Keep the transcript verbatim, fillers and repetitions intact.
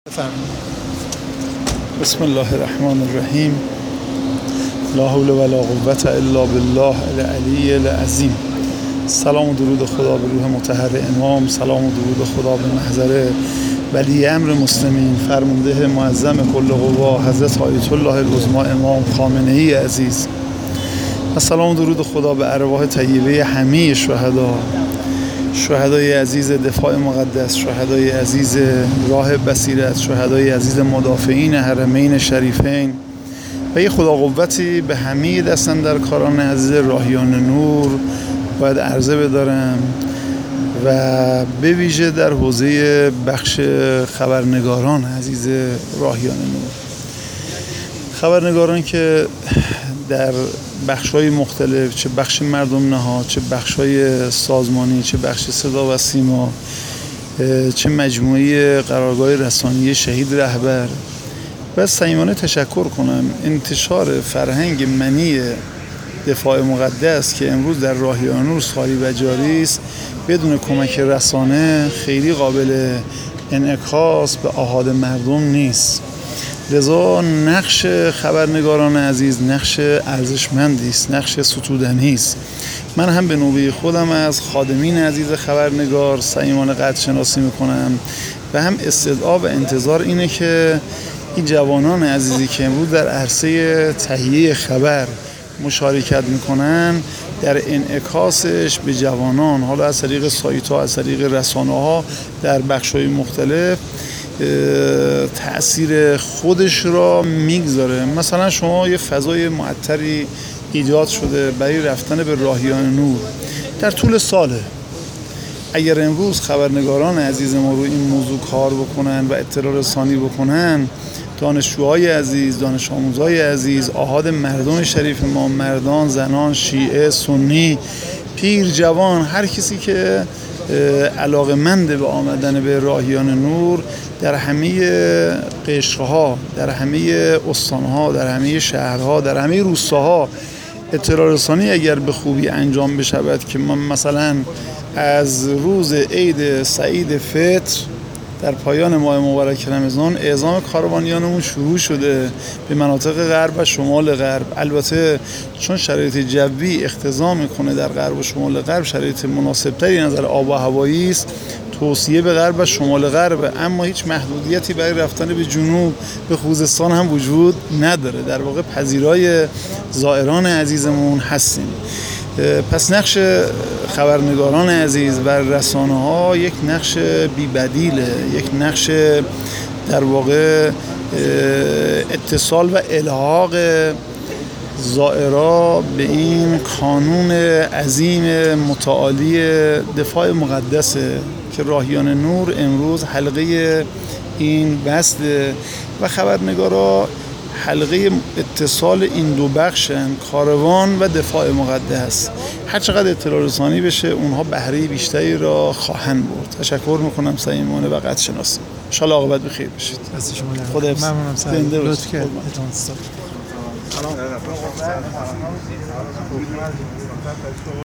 بسم الله الرحمن الرحیم. لا حول ولا قوة الا بالله العلی العظیم. سلام و درود خدا به روح مطهر امام، سلام و درود خدا به محضر ولی امر مسلمین، فرمانده معظم کل قوا حضرت آیت الله العظمی امام خامنه ای عزیز. و سلام و درود خدا به ارواح طیبه همه شهدا، شهدای عزیز دفاع مقدس، شهدای عزیز راه بصیرت، شهدای عزیز مدافعین حرمین شریفین، و یه خدا قوتی به همه دستاندرکاران عزیز راهیان نور باید عرضه بدارم، و به ویژه در حوزه بخش خبرنگاران عزیز راهیان نور، خبرنگاران که در بخش‌های مختلف، چه بخش مردم نهاد، چه بخش‌های سازمانی، چه بخش صدا و سیما، چه مجموعه قرارگاه رسانی شهید رهبر، و صمیمانه تشکر کنم انتشار فرهنگ منی دفاع مقدس که امروز در راهیان نور ساری و جاری است، بدون کمک رسانه خیلی قابل انعکاس به آحاد مردم نیست. لذا نقش خبرنگاران عزیز نقش ارزشمندی است، نقش ستودنی است. من هم به نوبه خودم از خادمین عزیز خبرنگار صمیمانه قدر شناسی میکنم و هم استدعا و انتظار اینه که این جوانان عزیزی که امروز در عرصه تهیه خبر مشارکت میکنن، در انعکاسش به جوانان، حالا از طریق سایت ها، از طریق رسانه ها در بخش های مختلف تأثیر خودش را میگذاره. مثلا شما یه فضای معطری ایجاد شده برای رفتن به راهیان نور در طول ساله. اگر امروز خبرنگاران عزیز ما رو این موضوع کار بکنن و اطلاع رسانی بکنن، دانشجوهای عزیز، دانش آموزهای عزیز، آحاد مردم شریف ما، مردان، زنان، شیعه، سنی، پیر، جوان، هر کسی که علاقه‌مند به آمدن به راهیان نور در همه قشرها، در همه استانها، در همه شهرها، در همه روستاها اطلاع رسانی اگر به خوبی انجام بشود که ما مثلا از روز عید سعید فطر در پایان ماه مبارک رمضان اعزام کاروانیانمون شروع شده به مناطق غرب و شمال غرب. البته چون شرایط جوی اقتضا میکنه در غرب و شمال غرب شرایط مناسبتری نظر آب و هوایی است، توصیه به غرب و شمال غرب، اما هیچ محدودیتی برای رفتن به جنوب به خوزستان هم وجود نداره. در واقع پذیرای زائران عزیزمون هستیم. پس نقش خبرنگاران عزیز و رسانه ها یک نقش بی‌بدیله، یک نقش در واقع اتصال و الحاق زائرا به این کانون عظیم متعالی دفاع مقدسه که راهیان نور امروز حلقه این بسته و خبرنگارا حلقه اتصال این دو بخشن، کاروان و دفاع مقدس. هر چقدر اطلاع رسانی بشه اونها بهره بیشتری را خواهند برد. تشکر میکنم صمیمانه و قدر شناسی. ان شاء الله عاقبت بخیر بشید. خدا حافظ. ممنونم سعید. لطف کردید.